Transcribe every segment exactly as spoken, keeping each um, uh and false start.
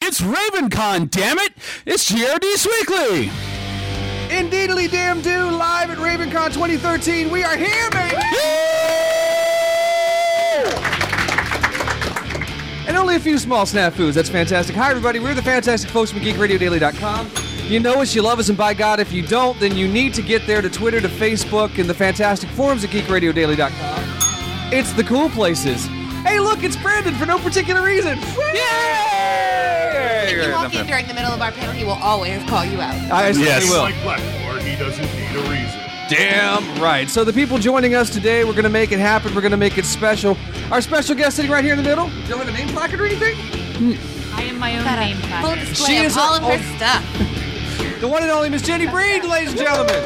It's RavenCon, damn it! It's G R D's Weekly! Indeedly damn do, live at RavenCon twenty thirteen. We are here, baby! And only a few small snafus. That's fantastic. Hi, everybody. We're the fantastic folks from Geek Radio Daily dot com. You know us, you love us, and by God, if you don't, then you need to get there to Twitter, to Facebook, and the fantastic forums at Geek Radio Daily dot com. It's the cool places. Hey, look, it's Brandon for no particular reason. Yay! If you walk in during the middle of our panel, he will always call you out. I certainly Yes. will. Like Blackmore, he doesn't need a reason. Damn right. So the people joining us today, we're going to make it happen. We're going to make it special. Our special guest sitting right here in the middle. You don't have a name placard or anything? I am my own Got name a tag. full display She of is all a- of her oh. stuff. The one and only Miss Jenny Breed, ladies and gentlemen.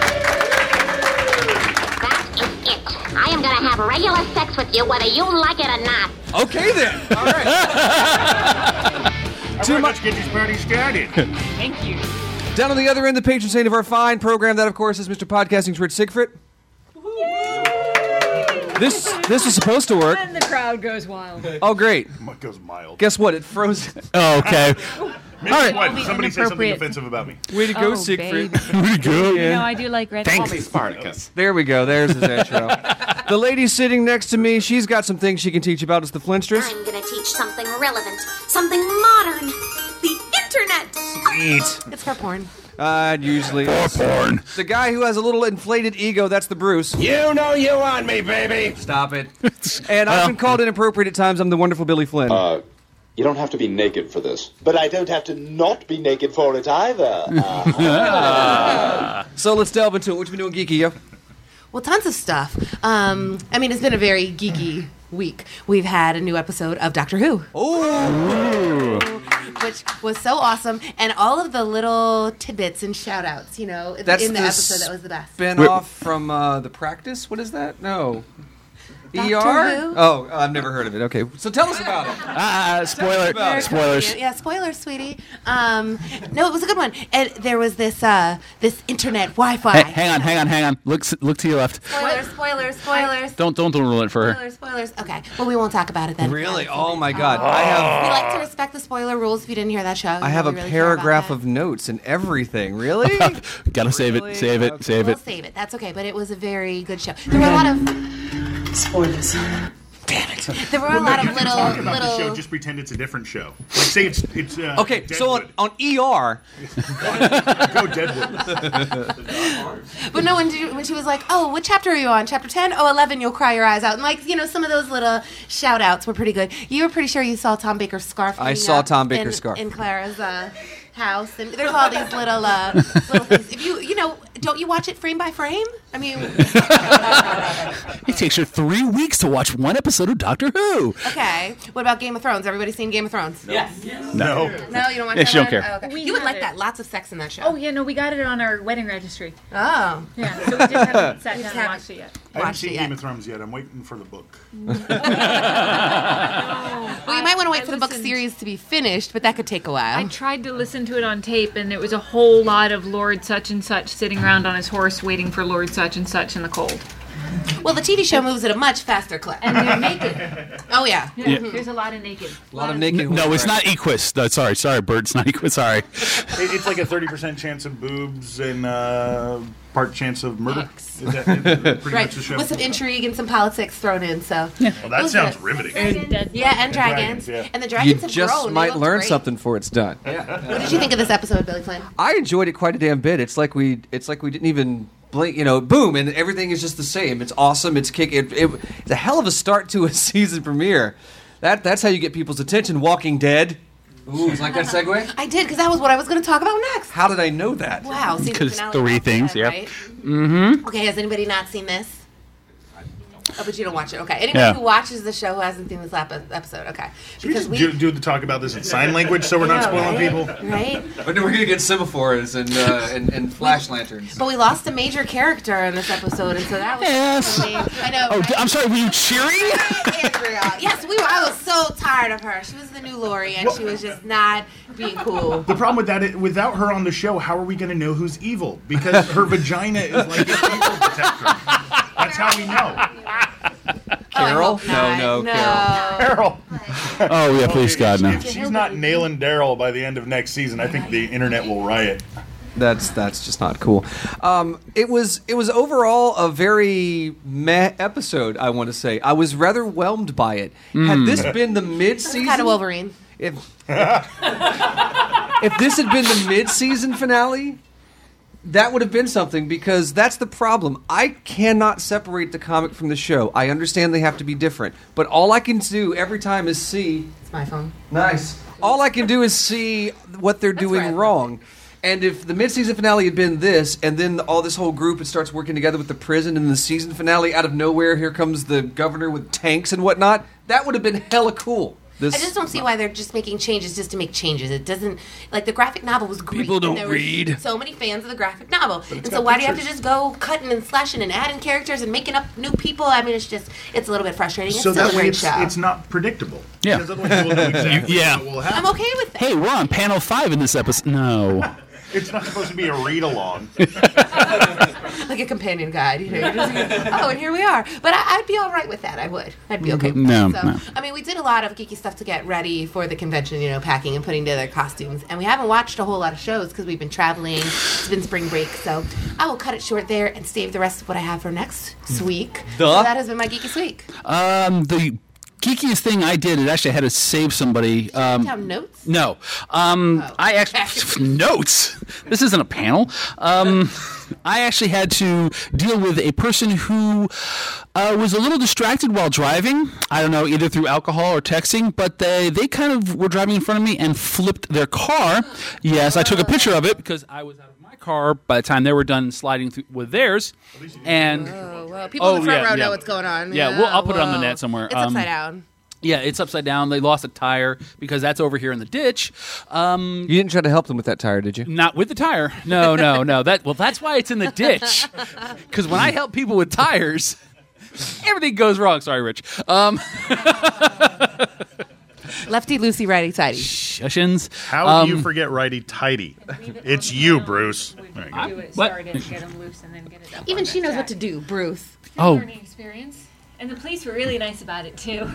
I am going to have regular sex with you whether you like it or not. Okay then. All right. All Too right, much. let's get this party started. Thank you. Down on the other end, the patron saint of our fine program, that of course is Mister Podcasting's Rich Siegfried. This this was supposed to work. And the crowd goes wild. Oh, great. What goes mild? Guess what? It froze. Oh, okay. Maybe all right. what? Only Somebody say something inappropriate. offensive about me. Way to go, Oh, Siegfried. baby. Pretty good. You know, I do like red. Thanks. Spartacus. There we go. There's his intro. The lady sitting next to me, she's got some things she can teach about us, the Flintstress. I'm going to teach something relevant, something modern. The internet. Sweet. It's for porn. Uh, usually. Porn. The guy who has a little inflated ego, that's the Bruce. You know you want me, baby. Stop it. And I've been called inappropriate at times. I'm the wonderful Billy Flynn. Uh, you don't have to be naked for this. But I don't have to not be naked for it either. Uh, So let's delve into it. What you been doing, geeky, yo? Well, tons of stuff. Um, I mean, it's been a very geeky week. We've had a new episode of Doctor Who, Oh. which was so awesome, and all of the little tidbits and shout-outs, you know, That's in the, the episode that was the best. Spin Wait. off from uh, The Practice? What is that? No. Doctor E R? Who? Oh, I've never heard of it. Okay. So tell us about it. Ah, spoiler. about it. Spoilers. Yeah, spoilers, sweetie. Um, no, it was a good one. And there was this uh, this internet Wi-Fi. Hey, hang on, hang on, hang on. Look, s- look to your left. Spoilers, spoilers, spoilers. Don't, don't, don't ruin it for her. Spoilers, spoilers. Okay. Well, we won't talk about it then. Really? Oh my God. I have We like to respect the spoiler rules if you didn't hear that show. I have a paragraph of notes and everything. Really? Gotta save Really? it, save it, Okay. save We'll it. save it. That's okay, but it was a very good show. There were a lot of Spoilers. there were a Well, no, lot you of can little talk about the show, little just pretend it's a different show. Like, say it's... it's uh, Okay, so on, Deadwood. on E R, Go Deadwood. But no, when, did, when she was like, oh, what chapter are you on? Chapter ten? Oh, eleven, you'll cry your eyes out. And like, you know, some of those little shout outs were pretty good. You were pretty sure you saw Tom Baker's scarf. I hanging saw up Tom Baker's in, scarf. in Clara's uh, house. And there's all these little uh, little things. If you, you know, don't you watch it frame by frame? I mean, It takes her three weeks to watch one episode of Doctor Who. okay. What about Game of Thrones? Everybody seen Game of Thrones? No. No, you don't watch Yeah, that she don't one? care. Oh, okay. We You would have like it. that. Lots of sex in that show. Oh, yeah, no, we got it on our wedding registry. Oh. Yeah, so we just haven't sat down and haven't- watched it yet. I haven't Watched seen it Game yet. of Thrones yet. I'm waiting for the book. Well, you might want to wait I for the book listened- series to be finished, but that could take a while. I tried to listen to it on tape, and it was a whole lot of Lord such and such sitting around on his horse waiting for Lord such and such in the cold. Well, the T V show moves at a much faster clip. And they're naked. Oh, yeah. Yeah. There's a lot of naked. a lot of naked. No, it's not Equus. No, sorry, sorry, Bert. It's not Equus. Sorry. It, it's like a thirty percent chance of boobs and uh, part chance of murder. Is that is that pretty Right. much the show? With some intrigue and some politics thrown in, so. Well, It that was sounds good. riveting. Dead. Yeah, and dragons, dragons. yeah. And the You dragons have just grown. They might look learn great. something before it's done. What did you think of this episode, Billy Flynn? I enjoyed it quite a damn bit. It's like we, it's like we didn't even blink, you know, boom, and everything is just the same. It's awesome. It's kick. It, it, it's a hell of a start to a season premiere. That that's how you get people's attention. Walking Dead. Ooh, is like that segue? I did, because that was what I was going to talk about next. How did I know that? Wow. season 'Cause finale three Walking things, Dead, yep. right? Mm-hmm. Okay, has anybody not seen this? Oh, but you don't watch it. Okay. Anybody Yeah. who watches the show who hasn't seen this epi- episode. Okay. Should we just do, do the talk about this in sign language so we're not Yeah, spoiling right? people? Right? But then we're gonna get semaphores and uh, and, and flash lanterns. But we lost a major character in this episode, and so that was. Yes. I, mean, I know. Oh, right? I'm sorry. Were you cheering? Andrea. Yes, we were. I was so tired of her. She was the new Lori, and she was just not being cool. The problem with that, is, without her on the show, how are we going to know who's evil? Because her vagina is like an evil detector. That's how we know. Carol? hope not. No, no, no. Carol. Daryl. Oh yeah, please If- God no. If she's not nailing Daryl by the end of next season, I think the internet will riot. That's that's just not cool. Um, it was it was overall a very meh episode. I want to say I was rather whelmed by it. Had this been the mid-season, Kind of Wolverine. if if this had been the mid-season finale, that would have been something, because that's the problem. I cannot separate the comic from the show. I understand they have to be different, but all I can do every time is see. It's my phone. Nice. All I can do is see what they're That's doing right. wrong. And if the mid-season finale had been this, and then all this whole group it starts working together with the prison, and the season finale, out of nowhere, here comes the governor with tanks and whatnot, that would have been hella cool. This, I just don't see why they're just making changes just to make changes. It doesn't, like, the graphic novel was great. People don't and there were read. So many fans of the graphic novel. And so got why do you have to pictures. just go cutting and slashing and adding characters and making up new people? I mean, it's just, it's a little bit frustrating. It's So still that a way great it's, show. it's not predictable. Yeah. Because otherwise we'll know exactly Yeah. what will happen. I'm okay with that. Hey, we're on panel five in this episode. No. It's not supposed to be a read-along. Like a companion guide. You know, you're just, oh, and here we are. But I, I'd be all right with that. I would. I'd be okay with No, that. So, no. I mean, we did a lot of geeky stuff to get ready for the convention, you know, packing and putting together costumes. And we haven't watched a whole lot of shows because we've been traveling. It's been spring break. So I will cut it short there and save the rest of what I have for next week. Duh. So that has been my Geeky Week. Um, the geekiest thing I did, it actually had to save somebody. Um, Down notes? No. Um, Oh. I actually notes. This isn't a panel. Um, I actually had to deal with a person who uh, was a little distracted while driving. I don't know, either through alcohol or texting, but they they kind of were driving in front of me and flipped their car. Yes, I took a picture of it because I was out of my car by the time they were done sliding through with theirs. And Oh, well, people Oh, in the front yeah, row yeah. know what's going on. Yeah, we'll- I'll put it on the whoa. net somewhere. It's Um, upside down. yeah, it's upside down. They lost a tire because that's over here in the ditch. Um, you didn't try to help them with that tire, did you? Not with the tire. No, no, no. That well, that's why it's in the ditch. Because when I help people with tires, everything goes wrong. Sorry, Rich. Um, Lefty, loosey, righty, tighty. Shushins. How Um, do you forget righty-tighty? It's you, Bruce. There you go. Do it, What? start it, get them loose, and then get it up. Even on she that knows what track. to do, Bruce. Good Oh. learning experience. And the police were really nice about it too.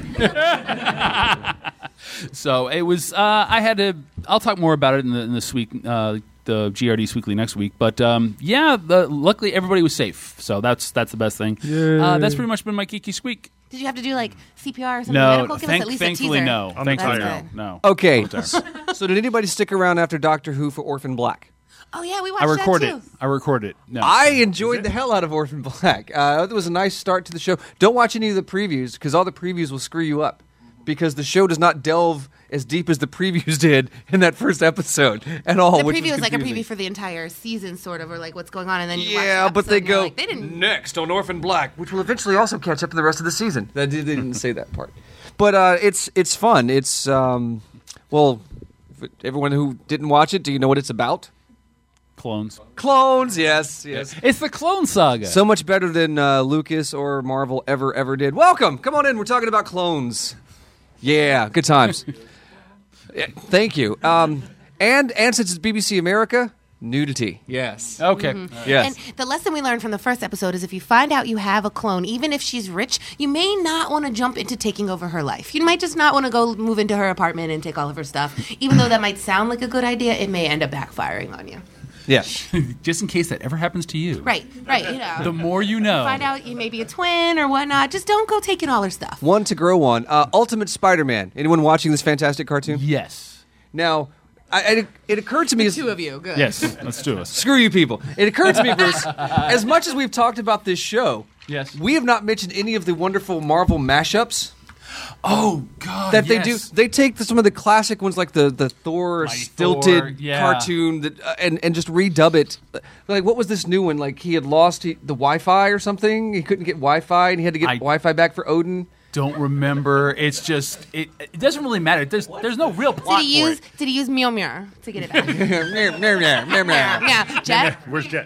So it was. Uh, I had to. I'll talk more about it in the in this week. Uh, the G R D Weekly next week. But um, yeah, the, luckily everybody was safe. So that's that's the best thing. Uh, that's pretty much been my geeky squeak. Did you have to do like C P R or something No, medical? Give thank, us at least thankfully a teaser. no. I'm Thankfully tired. no. No. Okay. So did anybody stick around after Doctor Who for Orphan Black? Oh yeah, we watched I recorded that it. too. I recorded it. No. I enjoyed the hell out of Orphan Black. Uh, it was a nice start to the show. Don't watch any of the previews because all the previews will screw you up because the show does not delve as deep as the previews did in that first episode at all. The which preview was was like a confusing. preview for the entire season, sort of, or like what's going on, and then you watch Yeah, the but they episode and you're go like, they didn't. next on Orphan Black, which will eventually also catch up to the rest of the season. That did, they didn't say that part, but uh, it's it's fun. It's um, well, f- everyone who didn't watch it, do you know what it's about? Clones. Clones, yes, yes. It's the Clone Saga. So much better than uh, Lucas or Marvel ever, ever did. Welcome. Come on in. We're talking about clones. Yeah, good times. Yeah, thank you. Um, and, and since it's B B C America, nudity. Yes. okay. Yes. And the lesson we learned from the first episode is if you find out you have a clone, even if she's rich, you may not want to jump into taking over her life. You might just not want to go move into her apartment and take all of her stuff. Even though that might sound like a good idea, it may end up backfiring on you. Yeah. Just in case that ever happens to you. Right, right, you know. The more you know. Find out you may be a twin or whatnot. Just don't go taking all her stuff. One to grow on. Uh, Ultimate Spider-Man. Anyone watching this fantastic cartoon? Yes. Now, I, it, it occurred to me as... Two of you, good. Yes. Let's do it. Screw you people. It occurred to me, Bruce, as much as we've talked about this show, Yes. we have not mentioned any of the wonderful Marvel mashups Oh God. that yes. they do. They take the, some of the classic ones, like the the Thor Mighty stilted Thor, yeah. cartoon, that, uh, and and just redub it. Like, what was this new one? Like, he had lost he, the Wi-Fi or something. He couldn't get Wi-Fi, and he had to get I- Wi-Fi back for Odin. Don't remember. It's just it. It doesn't really matter. There's there's no real Did plot he for use it. Did he use Mjolnir to get it back? yeah. Yeah, Jet. Where's Jet?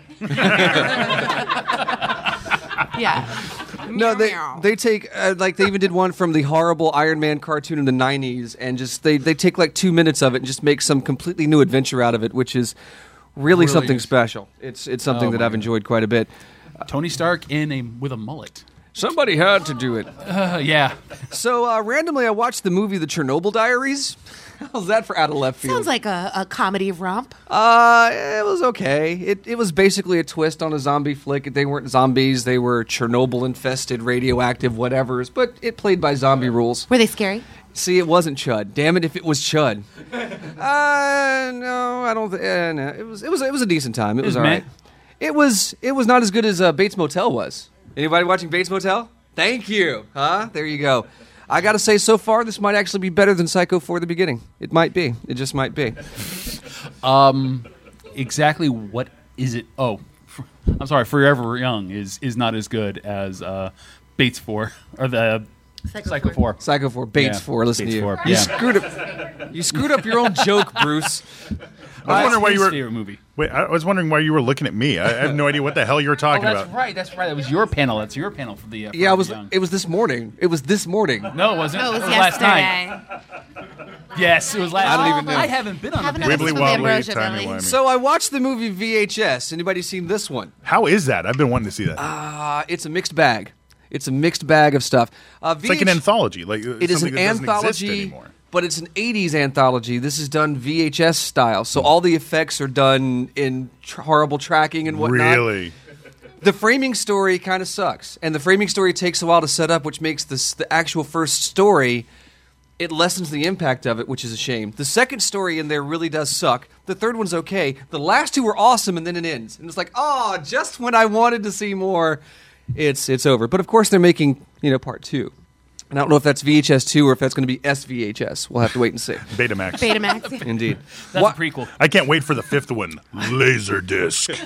Yeah. No, they Meow. they take uh, like they even did one from the horrible Iron Man cartoon in the nineties, and just they they take like two minutes of it and just make some completely new adventure out of it, which is really something Brilliant. special. It's it's something Oh that my I've God. enjoyed quite a bit. Tony Stark in a with a mullet. Somebody had to do it. Uh, yeah. So, uh, randomly, I watched the movie The Chernobyl Diaries. How's that for out of left field? Sounds like a, a comedy romp. Uh, it was okay. It it was basically a twist on a zombie flick. They weren't zombies. They were Chernobyl-infested, radioactive whatevers, but it played by zombie rules. Were they scary? See, it wasn't Chud. Damn it if it was Chud. Uh, no, I don't think... Uh, no. It was, it, was, it was a decent time. It, It was was all meh. right. It was, it was not as good as uh, Bates Motel was. Anybody watching Bates Motel? Thank you. Huh? There you go. I gotta say, so far, this might actually be better than Psycho four: The Beginning. It might be. It just might be. Um, exactly what is it? Oh, f- I'm sorry. Forever Young is is not as good as uh, Bates four or the Psycho Psycho four. four. Psycho four, Bates Yeah, four. Listen Bates to you. four, You yeah. screwed up. You screwed up your own joke, Bruce. I was wondering why you His were. favorite movie. Wait, I was wondering why you were looking at me. I, I have no idea what the hell you were Oh, talking that's about. right. That's right. That was your panel. That's your panel for the. Uh, Yeah, it was. Young. It was this morning. It was this morning. No, it wasn't. No, it was last night. yesterday. Yes, it was last. I don't even know. I haven't been on Haven't the had panel. Wibbly With wobbly, Ambrosia timey Belly. wimey. So I watched the movie V H S. Anybody seen this one? How is that? I've been wanting to see that. Uh, it's a mixed bag. It's a mixed bag of stuff. Uh, it's like an anthology. Like It is something an that doesn't exist anthology, anymore. but it's an eighties anthology. This is done V H S style, so all the effects are done in tr- horrible tracking and whatnot. Really? The framing story kind of sucks, and the framing story takes a while to set up, which makes this the actual first story. It lessens the impact of it, which is a shame. The second story in there really does suck. The third one's okay. The last two were awesome, and then it ends, and it's like, oh, just when I wanted to see more, it's it's over. But of course, they're making you know part two. And I don't know if that's V H S two or if that's going to be S V H S. We'll have to wait and see. Betamax. Betamax. Indeed. That's What- a prequel. I can't wait for the fifth one. Laserdisc.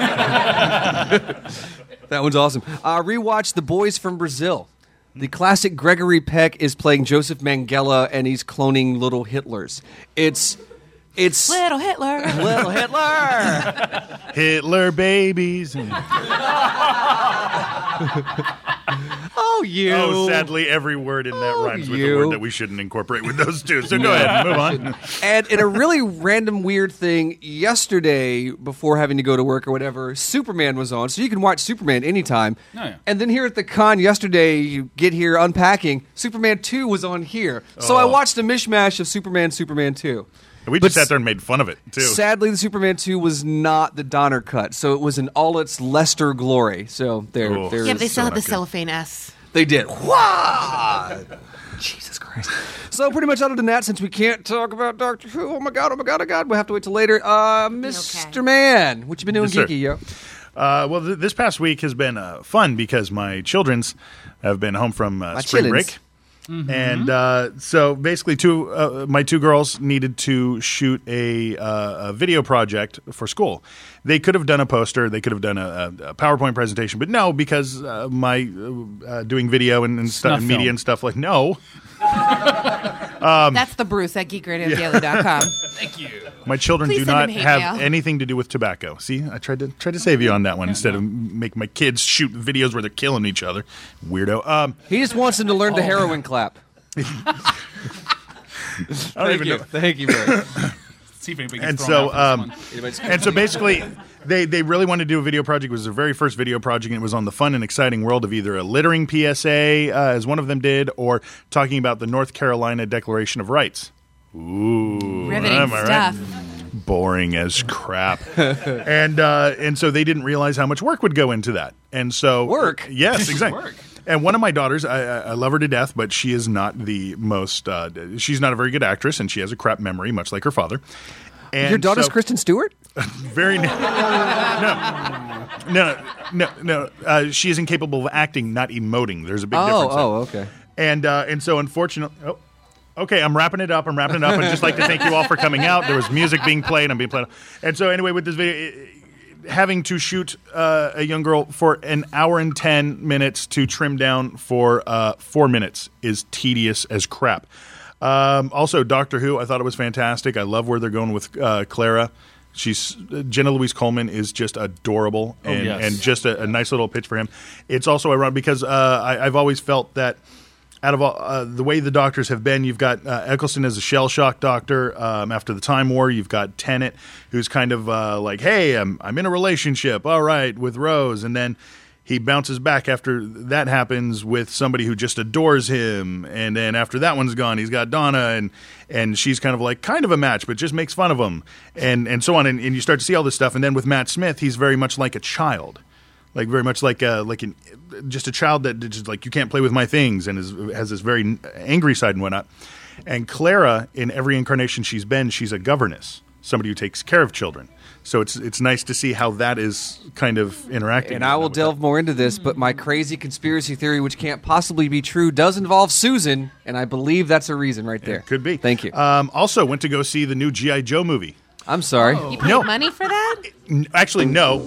That one's awesome. Uh, rewatch The Boys from Brazil. The classic Gregory Peck is playing Joseph Mangala, and he's cloning little Hitlers. It's it's Little Hitler. little Hitler. Hitler babies. Oh, you. Oh, sadly, every word in that Oh, rhymes with you. a word that we shouldn't incorporate with those two. So go ahead, move on. And in a really random, weird thing, yesterday, before having to go to work or whatever, Superman was on, so you can watch Superman anytime. Oh, yeah. And then here at the con yesterday, you get here unpacking, Superman two was on here. So I Oh. watched a mishmash of Superman, Superman two. We But just sat there and made fun of it, too. Sadly, the Superman two was not the Donner cut, so it was in all its Lester glory. So there, Oh. there Yeah, is- but they still so had the not good. cellophane S. they did. Wah! Jesus Christ. So pretty much other than that, since we can't talk about Doctor Who, oh my God, oh my God, oh God, we'll have to wait till later. Uh, Mister Okay. Man, what you been doing, Yes, sir. geeky, yo? Uh, well, th- this past week has been uh, fun because my children's have been home from uh, My spring chillins. break. And uh, so basically, two uh, my two girls needed to shoot a, uh, a video project for school. They could have done a poster, they could have done a, a PowerPoint presentation, but no, because uh, my uh, doing video and, and, stu- Snuff and media film. and stuff like no. That's the Bruce at geek radio daily dot com. Thank you. My children Please do send not him hate have mail. anything to do with tobacco. See, I tried to tried to save you on that one instead of make my kids shoot videos where they're killing each other. Weirdo. Um, He just wants him to learn the heroin clap. I don't Thank even you. know. Thank you, Barry. See if anybody gets And thrown so, out for um, this one. and so basically, they, they really wanted to do a video project. It was their very first video project, and it was on the fun and exciting world of either a littering P S A, uh, as one of them did, or talking about the North Carolina Declaration of Rights. Ooh, Riveting am I stuff. right? Boring as crap. and uh, and so they didn't realize how much work would go into that. And so Work? yes, exactly. Work. And one of my daughters, I, I I love her to death, but she is not the most. Uh, she's not a very good actress, and she has a crap memory, much like her father. And Your daughter's so- Kristen Stewart? very no, no, no, no. no. Uh, she is incapable of acting, not emoting. There's a big Oh, difference. there. oh, okay. And uh, and so, unfortunately, oh, okay, I'm wrapping it up. I'm wrapping it up. I'd just like to thank you all for coming out. There was music being played. I'm being played. And so, anyway, with this video, it, having to shoot uh, a young girl for an hour and ten minutes to trim down for uh, four minutes is tedious as crap. Um, also, Doctor Who, I thought it was fantastic. I love where they're going with uh, Clara. She's uh, Jenna Louise Coleman is just adorable and, yes. and just a, a nice little pitch for him. It's also ironic because uh, I, I've always felt that out of all, uh, the way the doctors have been, you've got uh, Eccleston as a shell shock doctor um, after the Time War. You've got Tennant, who's kind of uh, like, hey, I'm I'm in a relationship, all right, with Rose, and then he bounces back after that happens with somebody who just adores him, and then after that one's gone, he's got Donna, and and she's kind of like kind of a match, but just makes fun of him, and and so on, and, and you start to see all this stuff, and then with Matt Smith, he's very much like a child. Like very much like a, like an, just a child that just like you can't play with my things, and is, has this very angry side and whatnot. And Clara, in every incarnation she's been, she's a governess, somebody who takes care of children. So it's it's nice to see how that is kind of interacting. And I will delve that. more into this, but my crazy conspiracy theory, which can't possibly be true, does involve Susan, and I believe that's a reason right there. It could be. Thank you. Um, also, went to go see the new G I. Joe movie. I'm sorry. You paid No. money for that? Actually, no.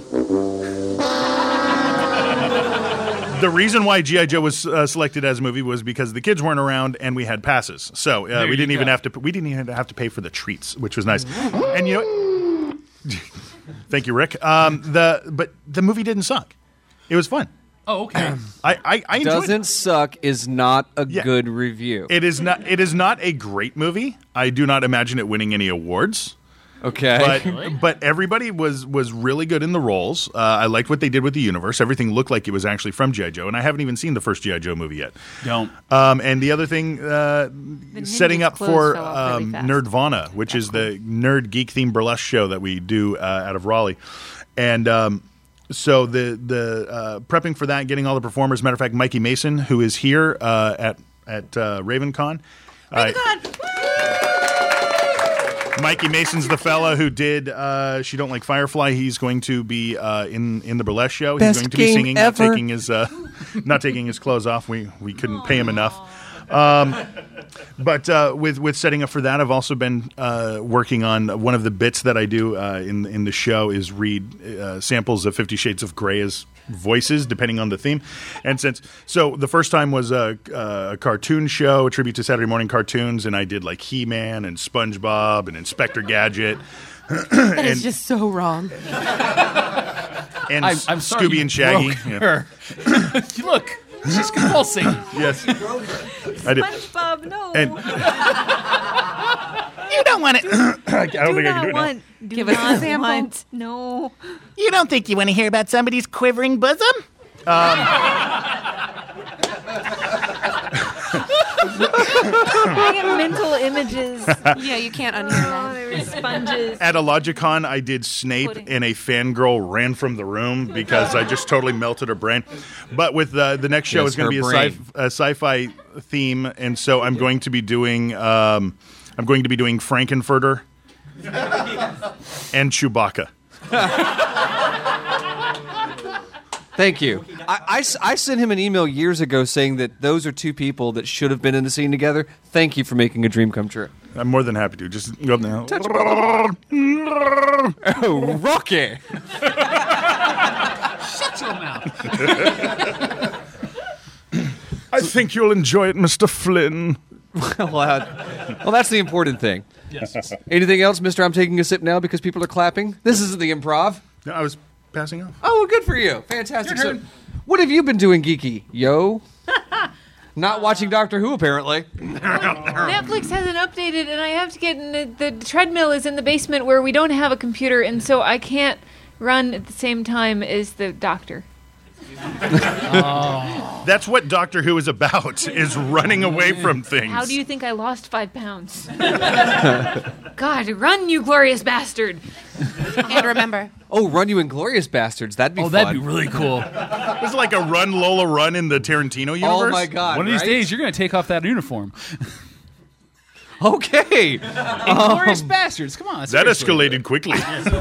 The reason why G I. Joe was uh, selected as a movie was because the kids weren't around and we had passes, so uh, we didn't even go. have to. We didn't even have to pay for the treats, which was nice. And you know, thank you, Rick. Um, the but the movie didn't suck. It was fun. Oh, okay. I I, I enjoyed Doesn't it. suck is not a Yeah. good review. It is not. It is not a great movie. I do not imagine it winning any awards. Okay. But but everybody was was really good in the roles. Uh, I liked what they did with the universe. Everything looked like it was actually from G I. Joe, and I haven't even seen the first G I. Joe movie yet. Don't. Um, and the other thing, uh, setting up clothes for fell off really um, fast. Nerdvana, which is the nerd geek themed burlesque show that we do uh, out of Raleigh, and. Um, So the the uh, prepping for that, getting all the performers. Matter of fact, Mikey Mason, who is here uh, at at uh, RavenCon. Uh, Mikey Mason's the fella who did uh, She Don't Like Firefly. He's going to be uh, in in the burlesque show. Best He's going to be game singing, ever. not taking his uh, not taking his clothes off. We we couldn't pay him enough. Um, but uh, with with setting up for that, I've also been uh, working on one of the bits that I do uh, in in the show is read uh, samples of Fifty Shades of Grey as voices, depending on the theme. And since so, the first time was a, a cartoon show, a tribute to Saturday morning cartoons, and I did like He-Man and SpongeBob and Inspector Gadget. That is just so wrong. And I'm, I'm sorry, Scooby you and Shaggy. broke Yeah. her. Look, she's convulsing. Yes, I did. SpongeBob, no. And you don't want it. I don't think I can do it now. want, do Give us not a sample. want, no. You don't think you want to hear about somebody's quivering bosom? I get mental images. Yeah, you can't unhear Oh, that. there were sponges. At a Logicon, I did Snape, Pudding. and a fangirl ran from the room because I just totally melted her brain. But with uh, the next show Yes, is going to be her a, brain. sci- a sci-fi theme, and so I'm going to be doing um, I'm going to be doing Frankenfurter and Chewbacca. Thank you. I, I s- I sent him an email years ago saying that those are two people that should have been in the scene together. Thank you for making a dream come true. I'm more than happy to just go up now. Oh, Rocky! Shut your mouth. I think you'll enjoy it, Mister Flynn. well, uh, well, that's the important thing. Yes. Anything else, Mister I'm taking a sip now because people are clapping? This isn't the improv. No, I was passing off. Oh, well, good for you. Fantastic. Your So, turn. what have you been doing, geeky? Yo? Not watching Doctor Who, apparently. Netflix hasn't updated, and I have to get in the, the treadmill is in the basement where we don't have a computer, and so I can't run at the same time as the doctor. That's what Doctor Who is about, is running away from things. How do you think I lost five pounds? God, run, you glorious bastard! And remember, Oh, Run You Inglorious Bastards. That'd be Oh, fun. that'd be really cool. It's like a Run Lola Run in the Tarantino universe. Oh, my God. One of these right? days, you're going to take off that uniform. Okay. Inglorious bastards. Come on. That seriously. escalated quickly.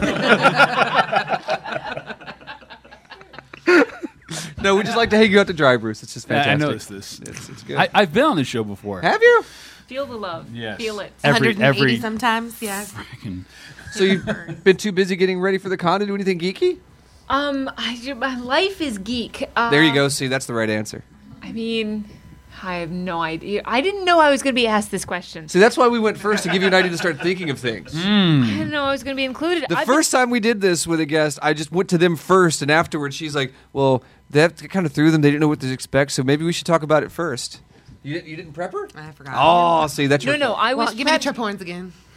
No, we just like to hang you out to dry, Bruce. It's just Yeah, I fantastic. noticed this. It's, it's good. I, I've been on this show before. Have you? Feel the love. Yes. Feel it. Every- one hundred eighty every- sometimes, yeah. Freaking- So you've been too busy getting ready for the con to do anything geeky? Um, I, my life is geek. Uh, There you go. See, that's the right answer. I mean, I have no idea. I didn't know I was going to be asked this question. See, that's why we went first, to give you an idea to start thinking of things. I didn't know I was going to be included. The I've first time we did this with a guest, I just went to them first, and afterwards she's like, well, that kind of threw them. They didn't know what to expect, so maybe we should talk about it first. You didn't, you didn't prep her? I forgot. Oh, see, that's Been, your no, no, fault. I was. Well, give me the prepped- trip horns again.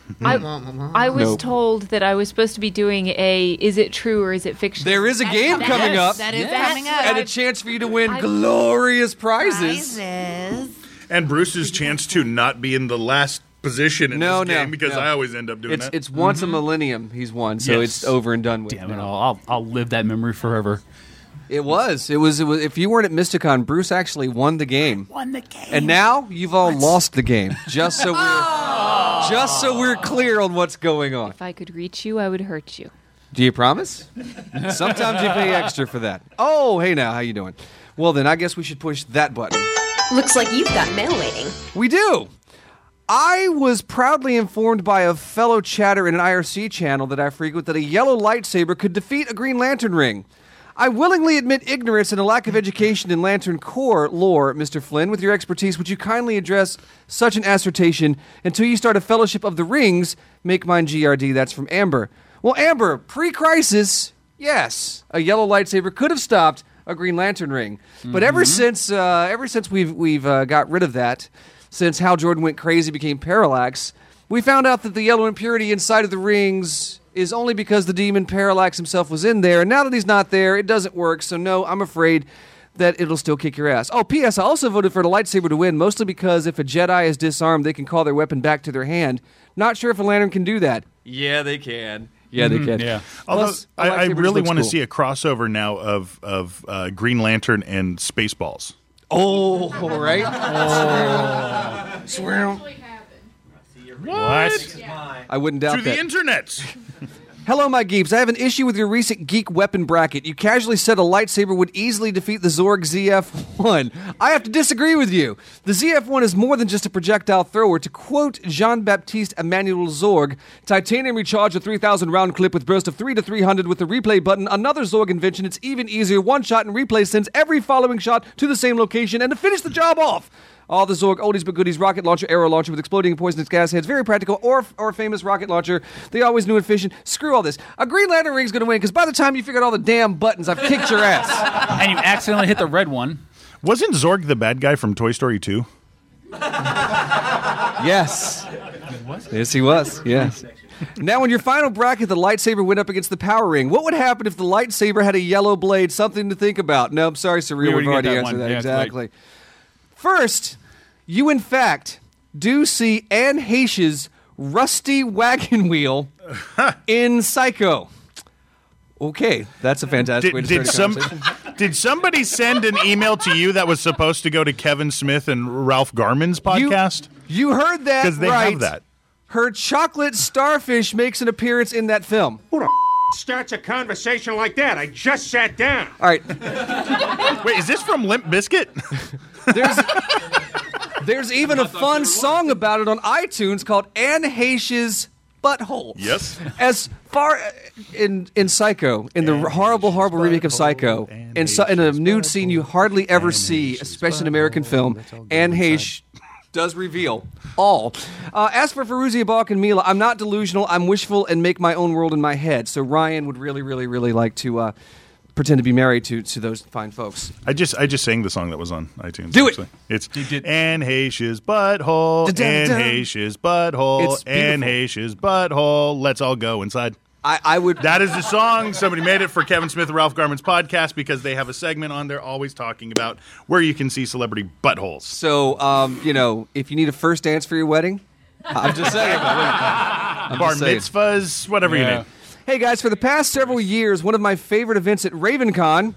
I, I was Nope. told that I was supposed to be doing a is it true or is it fiction? There is a game That coming is- up. That is Yes. coming up. And a chance for you to win I- glorious prizes. Prizes. And Bruce's chance to not be in the last position in No, this no, game because no. I always end up doing It's that. it's once a millennium he's won, so Yes. it's over and done with. Damn it now. all. I'll, I'll live that memory forever. It was. It was. It was. If you weren't at Mysticon, Bruce actually won the game. Won the game. And now you've all lost the game. Just so we're just so we're clear on what's going on. If I could reach you, I would hurt you. Do you promise? Sometimes you pay extra for that. Oh, hey now, how you doing? Well then, I guess we should push that button. Looks like you've got mail waiting. We do. I was proudly informed by a fellow chatter in an I R C channel that I frequent that a yellow lightsaber could defeat a Green Lantern ring. I willingly admit ignorance and a lack of education in Lantern Corps lore, Mister Flynn. With your expertise, would you kindly address such an assertion until you start a Fellowship of the Rings? Make mine G R D. That's from Amber. Well, Amber, pre-crisis, yes, a yellow lightsaber could have stopped a Green Lantern ring. But ever since, uh, ever since we've we've uh, got rid of that, since Hal Jordan went crazy, became Parallax, we found out that the yellow impurity inside of the rings is only because the demon Parallax himself was in there. And now that he's not there, it doesn't work. So no, I'm afraid that it'll still kick your ass. Oh, P S. I also voted for the lightsaber to win, mostly because if a Jedi is disarmed, they can call their weapon back to their hand. Not sure if a lantern can do that. Yeah, they can. Yeah, they can. yeah. Although Plus, a I, I lightsaber really looks want to cool. see a crossover now of of uh, Green Lantern and Spaceballs. Oh, right? Oh. Swear. What? I wouldn't doubt Through that. the internet. Hello, my geeks. I have an issue with your recent geek weapon bracket. You casually said a lightsaber would easily defeat the Zorg Z F one. I have to disagree with you. The Z F one is more than just a projectile thrower. To quote Jean-Baptiste Emmanuel Zorg, titanium recharge a three thousand round clip with burst of three to three hundred with the replay button. Another Zorg invention. It's even easier. One shot and replay sends every following shot to the same location and to finish the job off. All the Zorg oldies but goodies, rocket launcher, arrow launcher with exploding and poisonous gas heads, very practical, or or famous rocket launcher. They always knew efficient. Screw all this. A Green Lantern ring's going to win because by the time you figured out all the damn buttons, I've kicked your ass. And you accidentally hit the red one. Wasn't Zorg the bad guy from Toy Story two? Yes. Yes, he was. Yes. Now, in your final bracket, the lightsaber went up against the power ring. What would happen if the lightsaber had a yellow blade? Something to think about. No, I'm sorry, Surreal. We We've already already got that answered one. that. Yeah, Exactly. First, you in fact do see Anne Heche's rusty wagon wheel in Psycho. Okay, that's a fantastic way Did, to did start a some conversation. did somebody send an email to you that was supposed to go to Kevin Smith and Ralph Garman's podcast? You heard that Because they right. have that. Her chocolate starfish makes an appearance in that film. Who the starts a conversation like that? I just sat down. All right. Wait, is this from Limp Bizkit? There's there's even a fun song about it on iTunes called Anne Heche's Butthole. Yes. As far in in Psycho, in the horrible, horrible remake of Psycho, in, so, in a nude scene you hardly ever see, especially in American film, Anne Heche does reveal all. Uh, as for Feruzia Balk and Mila, I'm not delusional. I'm wishful and make my own world in my head. So Ryan would really, really, really like to uh, pretend to be married to to those fine folks. I just I just sang the song that was on iTunes. Do it. actually. It's did. Anne Heche's butthole, Da-da-da. Anne Heche's butthole, It's Anne beautiful. Heche's butthole. Let's all go inside. I, I would. That is the song. Somebody made it for Kevin Smith and Ralph Garman's podcast because they have a segment on there always talking about where you can see celebrity buttholes. So, um, you know, if you need a first dance for your wedding, I'm just saying. I'm Bar just saying. mitzvahs, whatever you Yeah. need. Hey guys, for the past several years, one of my favorite events at RavenCon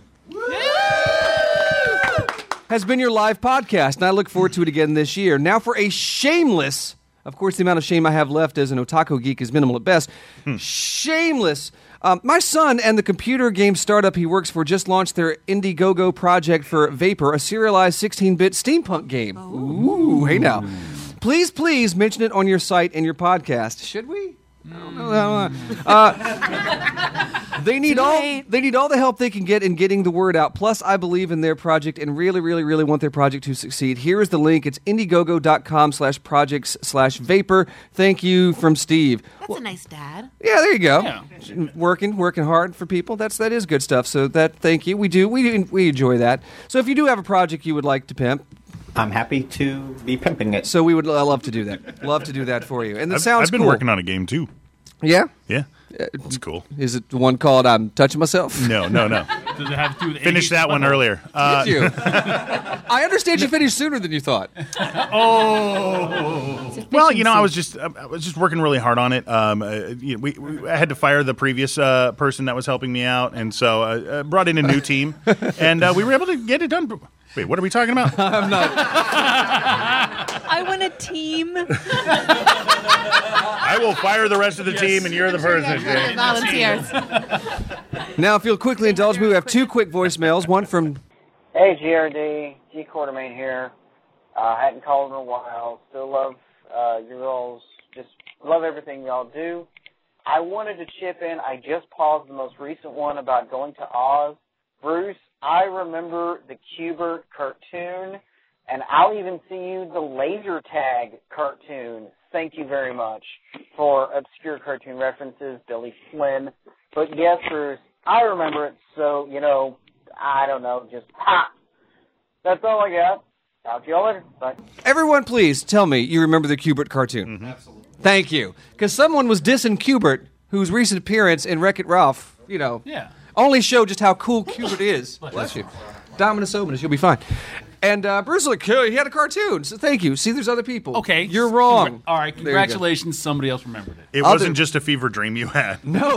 has been your live podcast, and I look forward to it again this year. Now for a shameless, of course the amount of shame I have left as an otaku geek is minimal at best, shameless. Um, my son and the computer game startup he works for just launched their Indiegogo project for Vapor, a serialized sixteen-bit steampunk game. Ooh, hey now. Please, please mention it on your site and your podcast. Should we? I don't know. Uh, they need all they need all the help they can get in getting the word out. Plus, I believe in their project and really, really, really want their project to succeed. Here is the link. It's indiegogo.com slash projects slash vapor. Thank you from Steve. That's a nice dad. Yeah, there you go. Yeah. Working, working hard for people. That's that is good stuff. So that thank you. We do we do, we enjoy that. So if you do have a project you would like to pimp, I'm happy to be pimping it. So we would uh, love to do that. Love to do that for you. And that I've, sounds I've been cool. working on a game too. Yeah? Yeah. It's cool. Is it the one called I'm Touching Myself? No, no, no. Does it have to do with Finished that one earlier. Uh, Did you? I understand you finished sooner than you thought. Oh. Well, you know, I was just I was just working really hard on it. Um, uh, you know, we, we I had to fire the previous uh, person that was helping me out, and so I uh, brought in a new team, and uh, we were able to get it done. Wait, what are we talking about? I'm not. I want a team. I will fire the rest of the team, and you're the person. Volunteers. Now, if you'll quickly indulge me, we have two quick voicemails. One from... Hey, G R D. G Quartermain here. Uh, hadn't called in a while. Still love uh, your girls. Just love everything y'all do. I wanted to chip in. I just paused the most recent one about going to Oz. Bruce, I remember the Q*bert cartoon, and I'll even see you the Laser Tag cartoon. Thank you very much for obscure cartoon references, Billy Flynn. But yes, Bruce, I remember it, so, you know, I don't know, just, ha! That's all I got. Talk to y'all later. Bye. Everyone, please tell me you remember the Q*bert cartoon. Mm-hmm. Absolutely. Thank you. Because someone was dissing Q*bert, whose recent appearance in Wreck-It Ralph, you know, Yeah. only showed just how cool Q*bert is. Bless you. Dominus Ominous, you'll be fine. And uh, Bruce was like, he had a cartoon, so thank you. See, there's other people. Okay. You're wrong. All right, There you go. congratulations. Somebody else remembered it. It Other- wasn't just a fever dream you had. No.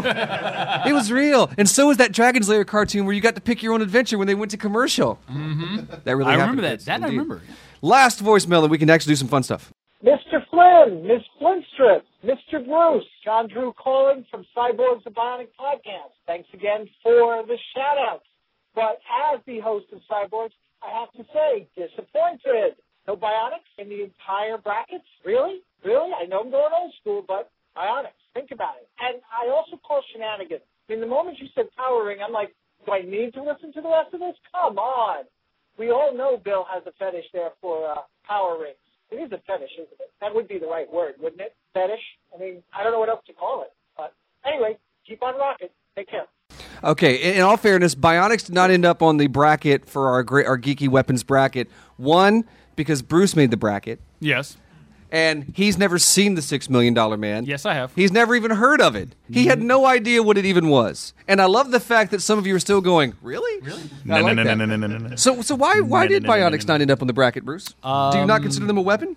It was real. And so was that Dragon's Lair cartoon where you got to pick your own adventure when they went to commercial. Mm-hmm. That really I happened. remember that. Vince, That I indeed. remember. Last voicemail, and we can actually do some fun stuff. Mister Flynn, Miss Flintstrip, Mister Bruce, John Drew calling from Cyborgs of Bionic Podcast. Thanks again for the shout-outs. But as the host of Cyborgs, I have to say, disappointed. No Bionics in the entire brackets? Really? Really? I know I'm going old school, but Bionics. Think about it. And I also call shenanigans. I mean, the moment you said Power Ring, I'm like, do I need to listen to the rest of this? Come on. We all know Bill has a fetish there for uh, Power Rings. It is a fetish, isn't it? That would be the right word, wouldn't it? Fetish? I mean, I don't know what else to call it. But anyway, keep on rocking. Take care. Okay, in, in all fairness, Bionics did not end up on the bracket for our great, our geeky weapons bracket. One, because Bruce made the bracket. Yes. And he's never seen the Six Million Dollar Man. Yes, I have. He's never even heard of it. He had no idea what it even was. And I love the fact that some of you are still going, really? Really? No, no, no, no, no, no, no, no. So, so why why No, did no, no, no, Bionics no, no. not end up on the bracket, Bruce? Do you not consider them a weapon?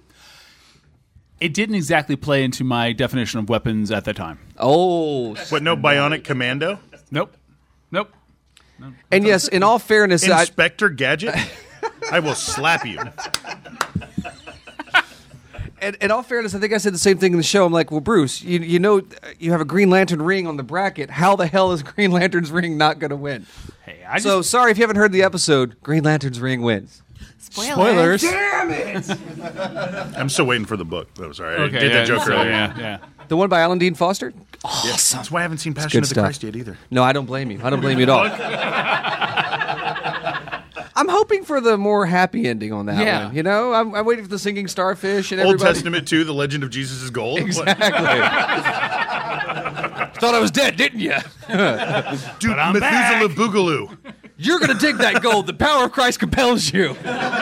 It didn't exactly play into my definition of weapons at the time. Oh. What, no Bionic Commando? Nope. Nope. And yes, in all fairness, I, Inspector Gadget? I will slap you. in, in all fairness, I think I said the same thing in the show. I'm like, well, Bruce, you you know you have a Green Lantern ring on the bracket. How the hell is Green Lantern's ring not going to win? Hey, I so just, sorry if you haven't heard the episode. Green Lantern's ring wins. Spoilers. Damn it! I'm still waiting for the book, though. Sorry. Okay, I did yeah, that joke so, earlier. yeah, yeah. The one by Alan Dean Foster? Awesome. That's why I haven't seen It's Passion good of the stuff. Christ yet either. No, I don't blame you. I don't blame you at all. I'm hoping for the more happy ending on that Yeah. one. You know, I'm, I'm waiting for the singing starfish and Old everybody. Testament two, The Legend of Jesus' Gold. Exactly. Thought I was dead, didn't you? Dude, Methuselah Boogaloo. You're going to take that gold. The power of Christ compels you.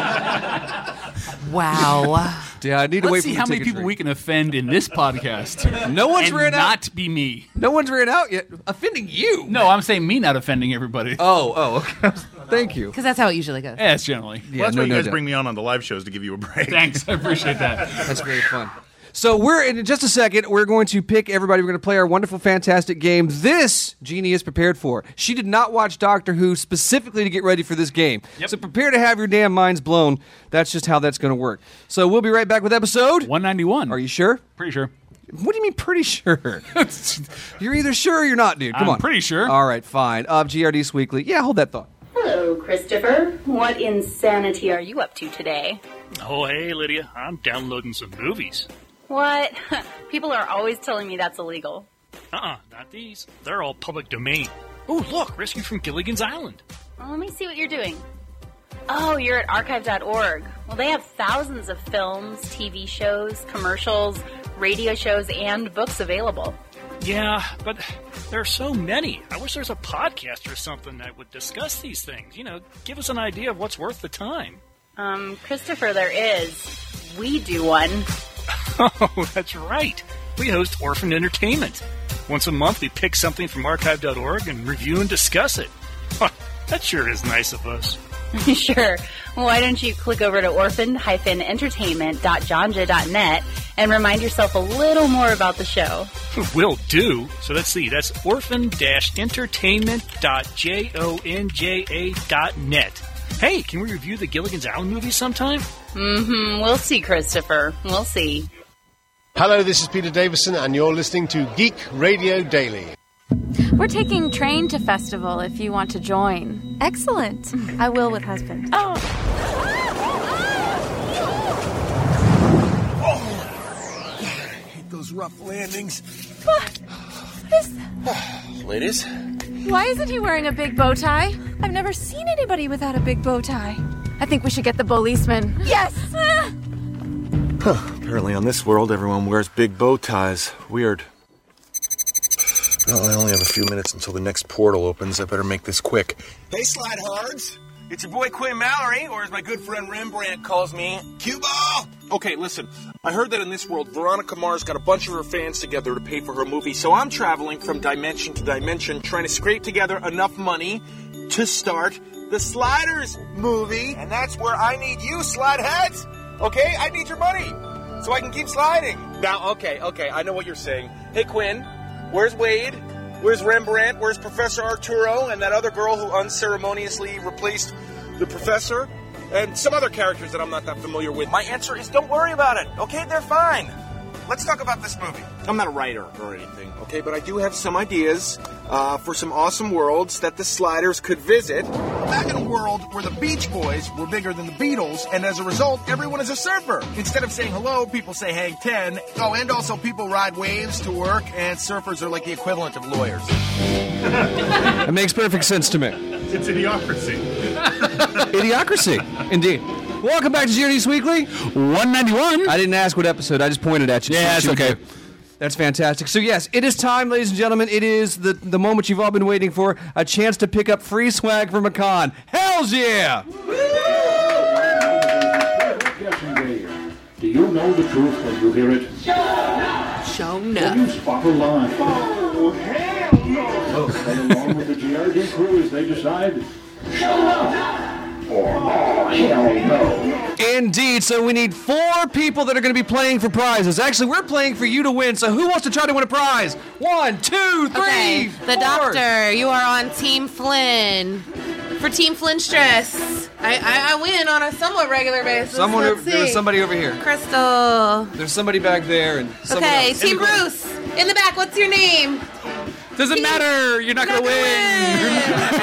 Wow. Yeah, I need to Let's wait see for how the many tickets people ring. we can offend in this podcast. No one's and ran out. not be me. No one's ran out yet. Offending you? No, I'm saying me not offending everybody. Oh, oh, okay. Thank you. Because that's how it usually goes. Yes, generally. Yeah, Well, that's no, why you no guys doubt. bring me on on the live shows to give you a break. Thanks, I appreciate that. That's very fun. So we're in just a second. We're going to pick everybody. We're going to play our wonderful, fantastic game. This Jeannie is prepared for. She did not watch Doctor Who specifically to get ready for this game. Yep. So prepare to have your damn minds blown. That's just how that's going to work. So we'll be right back with episode one ninety-one. Are you sure? Pretty sure. What do you mean, pretty sure? You're either sure or you're not, dude. Come I'm on. pretty sure. All right, fine. Uh, G R D Weekly. Yeah, hold that thought. Hello, Christopher. What insanity are you up to today? Oh, hey, Lydia. I'm downloading some movies. What? People are always telling me that's illegal. Uh-uh, not these. They're all public domain. Oh, look, Rescue from Gilligan's Island. Well, let me see what you're doing. Oh, you're at archive dot org. Well, they have thousands of films, T V shows, commercials, radio shows, and books available. Yeah, but there are so many. I wish there was a podcast or something that would discuss these things. You know, give us an idea of what's worth the time. Um, Christopher, there is. We do one. Oh, that's right. We host Orphan Entertainment. Once a month, we pick something from archive dot org and review and discuss it. That sure is nice of us. Sure. Why don't you click over to orphan dash entertainment dot jonja dot net and remind yourself a little more about the show. Will do. So let's see. That's orphan dash entertainment dot jonja dot net. Hey, can we review the Gilligan's Island movie sometime? Mm-hmm. We'll see, Christopher. We'll see. Hello, this is Peter Davison, and you're listening to Geek Radio Daily. We're taking train to festival if you want to join. Excellent. I will with husband. Oh. oh. I hate those rough landings. What? What is that? Ladies? Why isn't he wearing a big bow tie? I've never seen anybody without a big bow tie. I think we should get the policeman. Yes! Huh. Apparently on this world, everyone wears big bow ties. Weird. Well, I only have a few minutes until the next portal opens. I better make this quick. Hey, Slide Hards. It's your boy Quinn Mallory, or as my good friend Rembrandt calls me, Cue Ball. Okay, listen. I heard that in this world, Veronica Mars got a bunch of her fans together to pay for her movie, so I'm traveling from dimension to dimension trying to scrape together enough money to start the Sliders movie. And that's where I need you, Slide Heads. Okay? I need your money so I can keep sliding. Now, okay, okay, I know what you're saying. Hey, Quinn, where's Wade? Where's Rembrandt? Where's Professor Arturo and that other girl who unceremoniously replaced the professor? And some other characters that I'm not that familiar with. My answer is don't worry about it, okay? They're fine. Let's talk about this movie. I'm not a writer or anything, okay? But I do have some ideas uh, for some awesome worlds that the Sliders could visit. Back in a world where the Beach Boys were bigger than the Beatles, and as a result, everyone is a surfer. Instead of saying hello, people say hang ten. Oh, and also people ride waves to work, and surfers are like the equivalent of lawyers. It makes perfect sense to me. It's Idiocracy. Idiocracy, indeed. Welcome back to G R News Weekly. one ninety-one. I didn't ask what episode. I just pointed at you. Yeah, that's okay. That's fantastic. So, yes, it is time, ladies and gentlemen. It is the, the moment you've all been waiting for, a chance to pick up free swag from a con. Hells yeah! Do you know the truth when you hear it? Show Can no. you spot a lie? Oh, hell no! Look, right along with the G R D crew as they decide, show up! Or, oh, hell no. Indeed, so we need four people that are going to be playing for prizes. Actually, we're playing for you to win, so who wants to try to win a prize? One, two, three, Okay, the four. doctor, you are on Team Flynn. For Team Flynn Stress, I, I, I win on a somewhat regular basis. Someone, Let's over, there's see. somebody over here. Crystal. There's somebody back there. and someone Okay, else. In Team the corner. Bruce, in the back, what's your name? Doesn't matter. You're not going to win.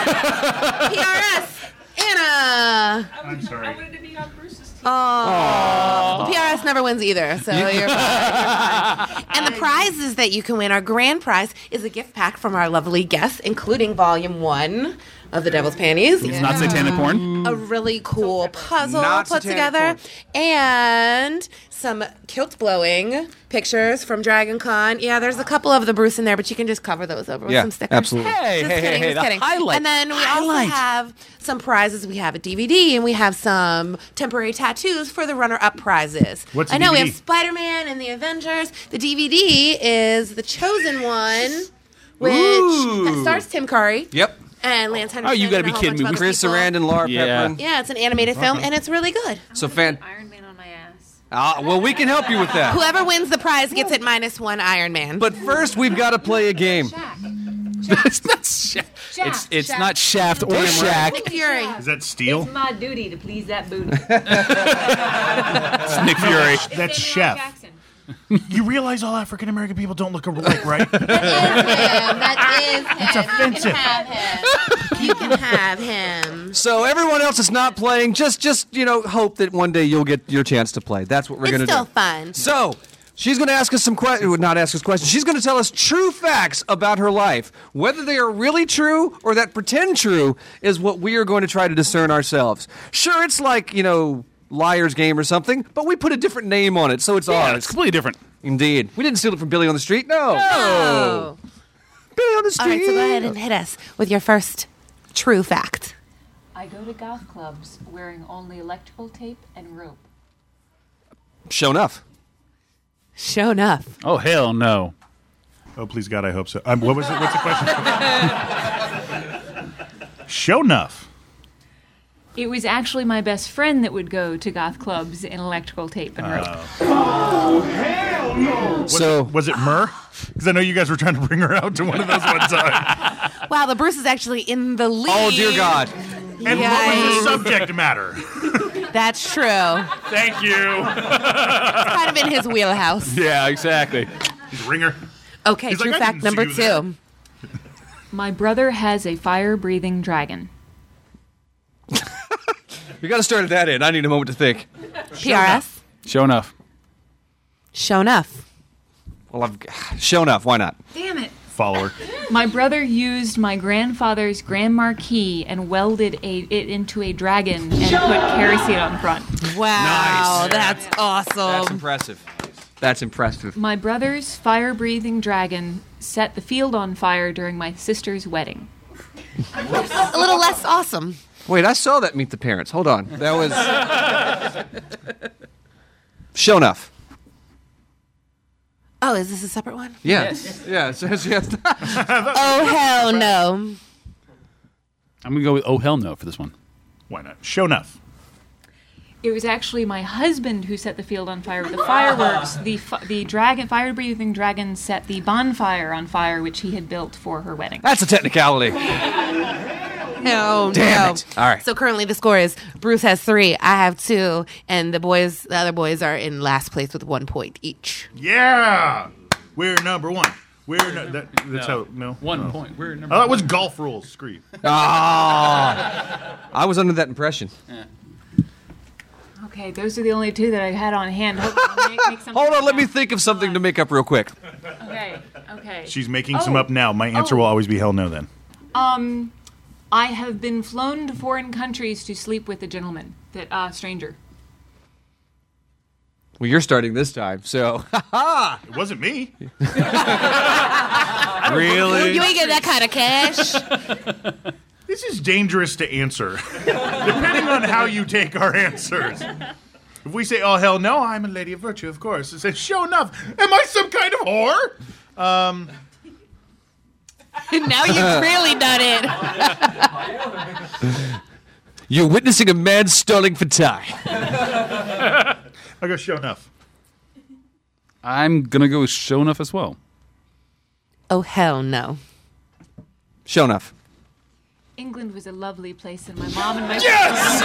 P R S, Anna. I'm sorry. I wanted to be on Bruce's team. Oh, P R S never wins either, so you're fine. You're fine. And the prizes that you can win, our grand prize is a gift pack from our lovely guests, including Volume One of The Devil's Panties. It's not satanic porn. A really cool puzzle Not put satanic together, porn. and some kilt blowing pictures from Dragon Con. Yeah, there's a couple of the Bruce in there, but you can just cover those over with Yeah, some stickers. absolutely. Hey, Just hey, kidding, hey, hey, just the kidding. highlight. And then we Highlight. also have some prizes. We have a D V D, and we have some temporary tattoos for the runner-up prizes. What's I the know D V D? we have Spider-Man and the Avengers. The D V D is The Chosen One, which Ooh. stars Tim Curry. Yep. And Lance Henriksen. Oh, you gotta and a be whole kidding bunch me. of other Chris people. Sarandon, Laura Yeah. Pepperin. Yeah, it's an animated film, and it's really good. So fan. Iron Man on my ass. Ah, well, we can help you with that. Whoever wins the prize gets it minus one Iron Man. But first, we've got to play a game. it's not Shaft. It's, it's Shaft. not Shaft or Damn Shaq. Nick Fury. Is that Steel? It's my duty to please that booty. It's Nick Fury. That's Samuel Chef. Jackson. You realize all African American people don't look alike, right? That is him. It's offensive. You can have him. You can have him. So everyone else that's not playing, just just you know, hope that one day you'll get your chance to play. That's what we're It's going to still do. fun. So she's going to ask us some questions. Not ask us questions. She's going to tell us true facts about her life. Whether they are really true or that pretend true is what we are going to try to discern ourselves. Sure, it's like, you know, Liar's Game or something, but we put a different name on it, so it's Yeah, ours. it's completely different. Indeed. We didn't steal it from Billy on the Street. No. Oh. Billy on the Street. All right, so go ahead and hit us with your first true fact. I I go to goth clubs wearing only electrical tape and rope. Show enough. Show enough. Oh, hell no. Oh, please God, I hope so. Um, what was it? What's the question? Show enough. It was actually my best friend that would go to goth clubs in electrical tape and rope. Oh, hell no! Was so it, was it Myrrh? Because I know you guys were trying to bring her out to one of those one time. Wow, the Bruce is actually in the lead. Oh, dear God. And Yikes. what was the subject matter? That's true. Thank you. It's kind of in his wheelhouse. Yeah, exactly. He's a ringer. Okay, He's true like, I fact didn't number see you two. there. My brother has a fire-breathing dragon. You got to start at that end. I need a moment to think. P R S. Show enough. Show enough. Well, I've show enough. Why not? Damn it. Follower. My brother used my grandfather's Grand Marquis and welded a, it into a dragon and put kerosene on the front. Wow, Nice. that's awesome. That's impressive. That's impressive. My brother's fire-breathing dragon set the field on fire during my sister's wedding. A little less awesome. Wait, I saw that Meet the Parents. Hold on. That was... Show enough. Oh, is this a separate one? Yeah. Yes. Yeah, it says yes. Oh, hell no. I'm going to go with oh, hell no for this one. Why not? Show enough. It was actually my husband who set the field on fire with the fireworks. The fi- the dragon, fire-breathing dragon set the bonfire on fire, which he had built for her wedding. That's a technicality. No, Damn no. it. All right. So currently the score is Bruce has three, I have two, and the boys, the other boys are in last place with one point each. Yeah. We're number one. We're no, that, that's No. how no One no. point. We're number Oh, that was one. golf rules. Screw. Ah. I was under that impression. Yeah. Okay, those are the only two that I had on hand. Hope I'll make, make something Hold on, up let me now. think of something to make up real quick. Okay, okay. She's making some Oh. up now. My answer Oh. will always be hell no. Then. Um, I have been flown to foreign countries to sleep with a gentleman, that uh, stranger. Well, you're starting this time, so... Ha It wasn't me. Really? You ain't get that kind of cash. This is dangerous to answer, depending on how you take our answers. If we say, "Oh hell no, I'm a lady of virtue," of course. It says, "Show enough." Am I some kind of whore? Um. Now you've really done it. You're witnessing a man stalling for time. I go show enough. I'm going to go with show enough as well. Oh, hell no. Show enough. England was a lovely place, and my mom and my Yes!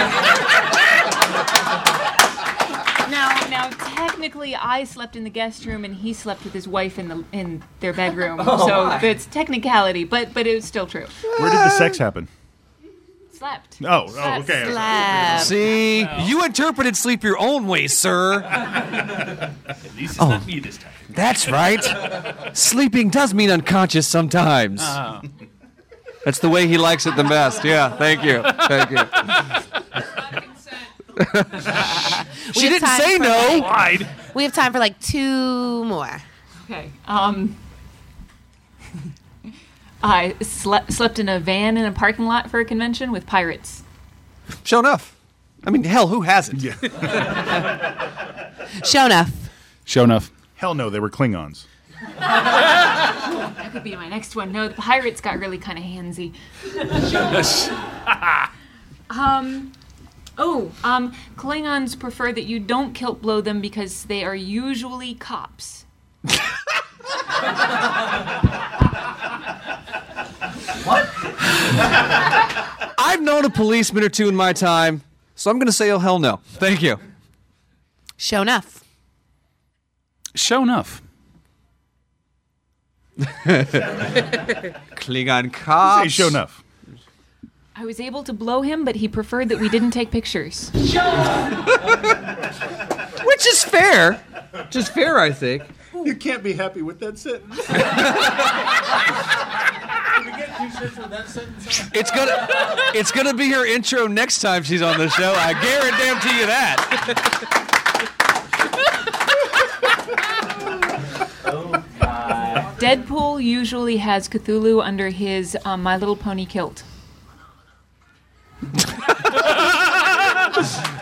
Now, now, technically, I slept in the guest room, and he slept with his wife in the in their bedroom. Oh, so my. it's technicality, but but it was still true. Where did the sex happen? Slept. Oh, oh, okay. Slap. See, you interpreted sleep your own way, sir. At least it's Oh. not me this time. That's right. Sleeping does mean unconscious sometimes. Ah. That's the way he likes it the best. Yeah, thank you. Thank you. We She have didn't time say for, no. like- we have time for like two more. Okay. Um. I slept slept in a van in a parking lot for a convention with pirates. Show enough. I mean, hell, who hasn't? Yeah. Show enough. Show enough. Hell no, they were Klingons. That could be my next one. No, the pirates got really kind of handsy. um. Oh, um, Klingons prefer that you don't kilt blow them because they are usually cops. What? I've known a policeman or two in my time, so I'm going to say, oh, hell no. Thank you. Show enough. Show enough. Klingon cops. Say show enough. I was able to blow him, but he preferred that we didn't take pictures. Which is fair. Just fair, I think. You can't be happy with that sentence. It's gonna, it's gonna be her intro next time she's on the show. I guarantee you that. Deadpool usually has Cthulhu under his um, My Little Pony kilt.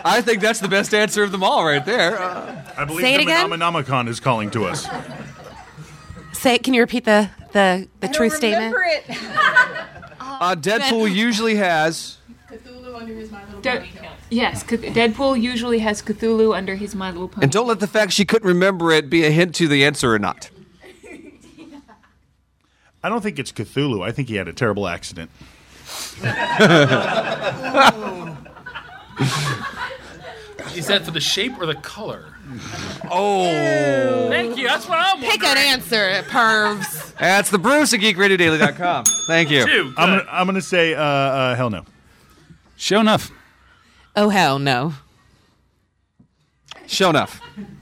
I think that's the best answer of them all right there. Uh, I believe Say it the again? Menominamicon is calling to us. Say, can you repeat the the, the truth statement? It. uh, Deadpool usually has... Cthulhu under his My Little Pony. Yes, C- Deadpool usually has Cthulhu under his My Little Pony. And don't let the fact she couldn't remember it be a hint to the answer or not. I don't think it's Cthulhu. I think he had a terrible accident. Is that for the shape or the color? Oh. Thank you. That's what I'm Pick an answer, pervs. That's the Bruce at geek radio daily dot com. Thank you. Two. I'm gonna, I'm gonna say uh, uh, hell no. Show enough. Oh, hell no. Show enough.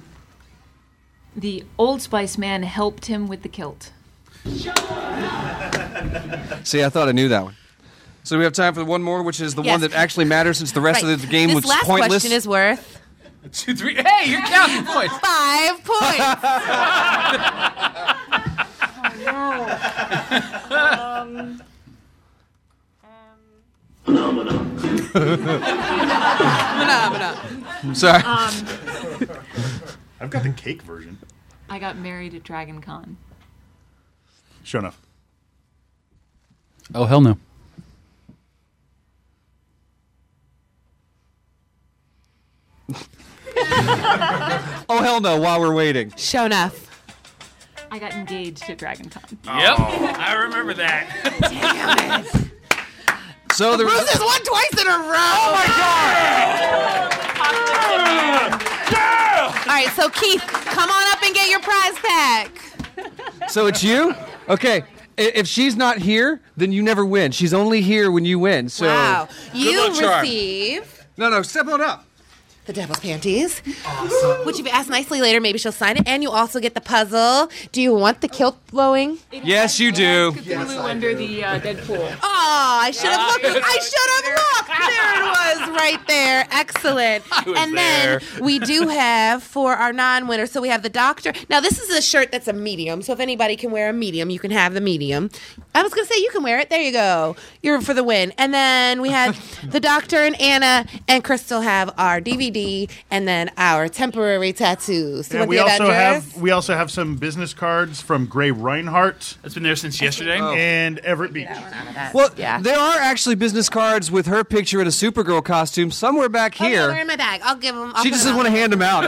The Old Spice man helped him with the kilt. See, I thought I knew that one. So we have time for one more, which is the Yes. one that actually matters since the rest Right. of the game this was last pointless. question is worth Two, three. Hey, you're counting points. five points. Um, Phenomena. I'm sorry. um, I've got the cake version. I got married at Dragon Con. Sure enough. Oh, hell no. Oh, hell no, while we're waiting. Show enough. I got engaged at Dragon Con. Yep, I remember that. Damn it. So there was... Bruce has won twice in a row. Oh, my God! All right, so Keith, come on up and get your prize pack. So it's you? Okay. I- If she's not here, then you never win. She's only here when you win. So Wow. You luck, Char. receive No, no, step on up. the devil's panties, which if you ask nicely later, maybe she'll sign it. And you also get the puzzle. Do you want the kilt blowing? Yes, you do. Cthulhu under the uh, Deadpool. Oh, I should have looked. I should have looked. There it was, right there. Excellent. was And then there. we do have for our non-winner. So we have the doctor. Now this is a shirt that's a medium. So if anybody can wear a medium, you can have the medium. I was gonna say you can wear it. There you go. You're for the win. And then we had the doctor and Anna and Crystal have our D V D and then our temporary tattoos. Do you And want we the also Avengers? have we also have some business cards from Gray Reinhardt That's been there since yesterday. and Everett Beach. Well, Yeah. there are actually business cards with her picture in a Supergirl costume somewhere back Oh, yeah, they're here. in my bag. I'll give them. I'll She put just them doesn't want to hand them out.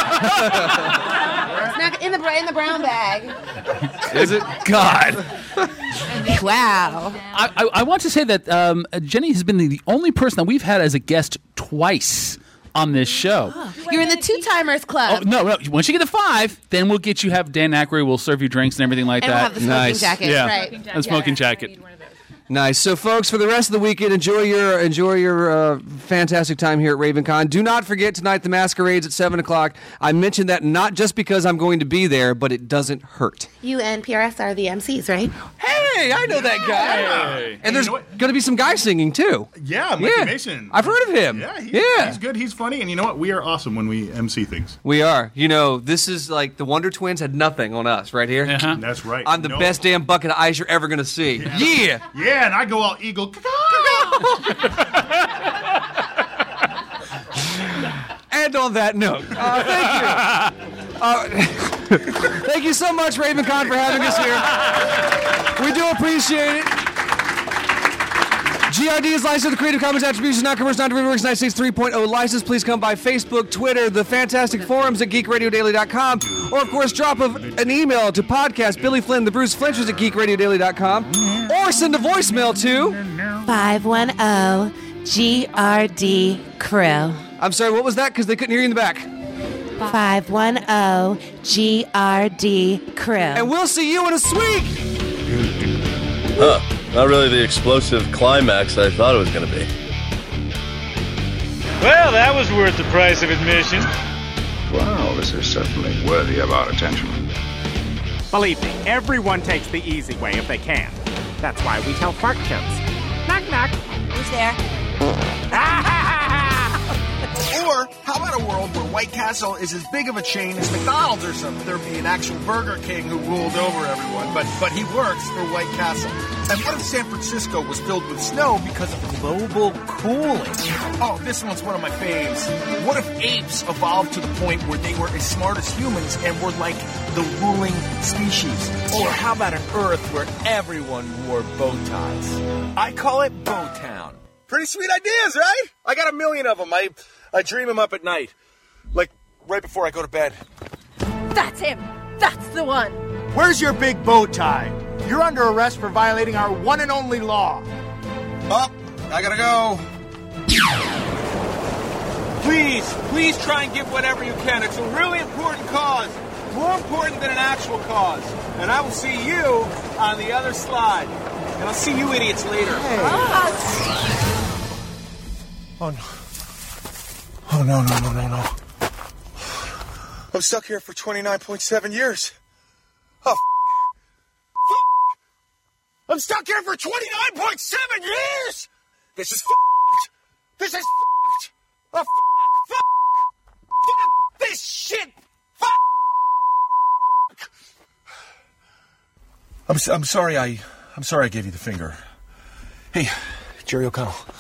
It's not in the bra- in the brown bag. Is it? God. Wow. I, I, I want to say that um, Jenny has been the, the only person that we've had as a guest twice on this show. You're in the two timers Oh, club. no, no. Once you get to five, then we'll get you have Dan Aykroyd. We'll serve you drinks and everything like And we'll that. have the smoking Nice. jackets, yeah, right? a smoking jacket. Nice. So, folks, for the rest of the weekend, enjoy your enjoy your uh, fantastic time here at RavenCon. Do not forget tonight the masquerades at seven o'clock. I mentioned that not just because I'm going to be there, but it doesn't hurt. You and P R S are the M Cs, right? Hey, I know that guy. And there's going to be some guys singing too. Yeah, Mikey Yeah. Mason. I've heard of him. Yeah, he, Yeah. he's good. He's funny, and you know what? We are awesome when we M C things. We are. You know, this is like the Wonder Twins had nothing on us right here. Uh-huh. That's right. I'm the No- best damn bucket of ice you're ever going to see. Yeah. Yeah, and I go all eagle. And on that note, uh, thank you. Uh, thank you so much, RavenCon, for having us here. We do appreciate it. G R D is licensed with the Creative Commons Attribution, not commercial, non-derivative works, ninety-six three point oh license. Please come by Facebook, Twitter, the fantastic forums at geek radio daily dot com, or, of course, drop a, an email to podcast Billy Flynn, the Bruce Flinchers at geek radio daily dot com, or send a voicemail to... five one zero G R D Crew. I'm sorry, what was that? Because they couldn't hear you in the back. five one zero G R D Crew. And we'll see you in a week! Huh. Not really the explosive climax I thought it was going to be. Well, that was worth the price of admission. Wow, this is certainly worthy of our attention. Believe me, everyone takes the easy way if they can. That's why we tell fart jokes. Knock, knock. Who's there? Ooh, Or how about a world where White Castle is as big of a chain as McDonald's or something? There'd be an actual Burger King who ruled over everyone, but but he works for White Castle. And what if San Francisco was filled with snow because of global cooling? Oh, this one's one of my faves. What if apes evolved to the point where they were as smart as humans and were like the ruling species? Or how about an Earth where everyone wore bow ties? I call it Bowtown. Pretty sweet ideas, right? I got a million of them. I, I dream them up at night. Like, right before I go to bed. That's him. That's the one. Where's your big bow tie? You're under arrest for violating our one and only law. Oh, I gotta go. Please, please try and give whatever you can. It's a really important cause. More important than an actual cause. And I will see you on the other slide. And I'll see you idiots later. Hey. Oh, no. Oh, no, no, no, no, no. I'm stuck here for twenty-nine point seven years. Oh, f- f- I'm stuck here for twenty-nine point seven years! This is f***ed! This is f***ed! Oh, f***! Fuck! Fuck this shit! Fuck! I'm, I'm sorry I... I'm sorry I gave you the finger. Hey, Jerry O'Connell.